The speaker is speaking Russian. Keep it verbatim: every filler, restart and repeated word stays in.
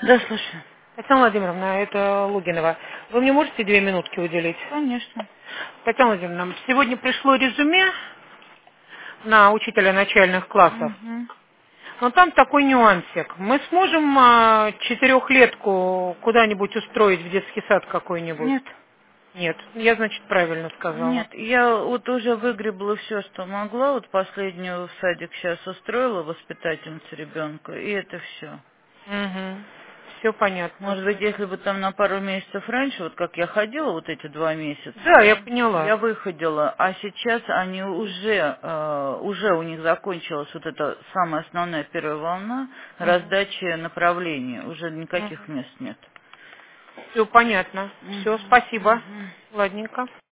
Да, слушай. Татьяна Владимировна, это Лугинова. Вы мне можете две минутки уделить? Конечно. Татьяна Владимировна, сегодня пришло резюме на учителя начальных классов. Угу. Но там такой нюансик. Мы сможем а, четырехлетку куда-нибудь устроить в детский сад какой-нибудь? Нет. Нет. Я, значит, правильно сказала. Нет, я вот уже выгребла все, что могла. Вот последнюю в садик сейчас устроила воспитательница ребенка, и это все. Угу. Все понятно. Может быть, если бы там на пару месяцев раньше, вот как я ходила вот эти два месяца, Да, я да, я поняла. выходила, а сейчас они уже, э, уже у них закончилась вот эта самая основная первая волна раздачи направлений, уже никаких мест нет. Все понятно. Все, Мгм, спасибо. мгм. Ладненько.